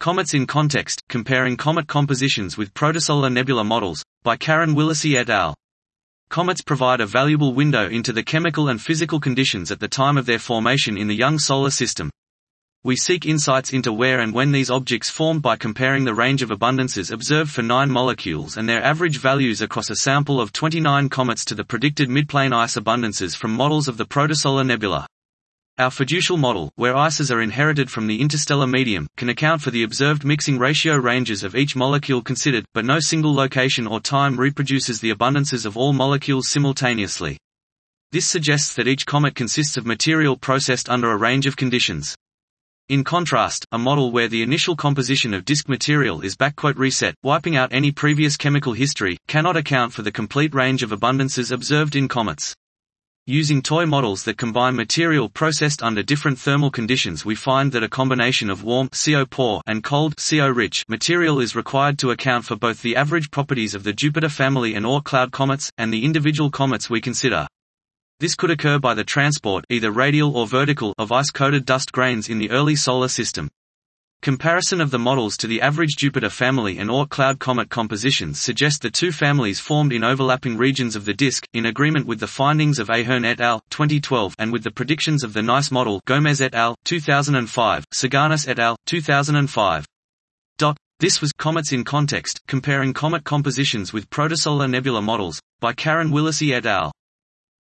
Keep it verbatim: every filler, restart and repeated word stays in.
Comets in Context, Comparing Comet Compositions with Protosolar Nebula Models, by Karen Willacy et al. Comets provide a valuable window into the chemical and physical conditions at the time of their formation in the young solar system. We seek insights into where and when these objects formed by comparing the range of abundances observed for nine molecules and their average values across a sample of twenty-nine comets to the predicted midplane ice abundances from models of the protosolar nebula. Our fiducial model, where ices are inherited from the interstellar medium, can account for the observed mixing ratio ranges of each molecule considered, but no single location or time reproduces the abundances of all molecules simultaneously. This suggests that each comet consists of material processed under a range of conditions. In contrast, a model where the initial composition of disk material is "reset," wiping out any previous chemical history, cannot account for the complete range of abundances observed in comets. Using toy models that combine material processed under different thermal conditions, we find that a combination of warm C O poor and cold C O rich material is required to account for both the average properties of the Jupiter family and Oort cloud comets, and the individual comets we consider. This could occur by the transport, either radial or vertical, of ice-coated dust grains in the early solar system. Comparison of the models to the average Jupiter family and Oort cloud comet compositions suggest the two families formed in overlapping regions of the disk, in agreement with the findings of Ahern et al. twenty twelve and with the predictions of the NICE model Gomez et al. two thousand five, Saganis et al. two thousand five. This was Comets in Context, Comparing Comet Compositions with Protosolar Nebula Models, by Karen Willacy et al.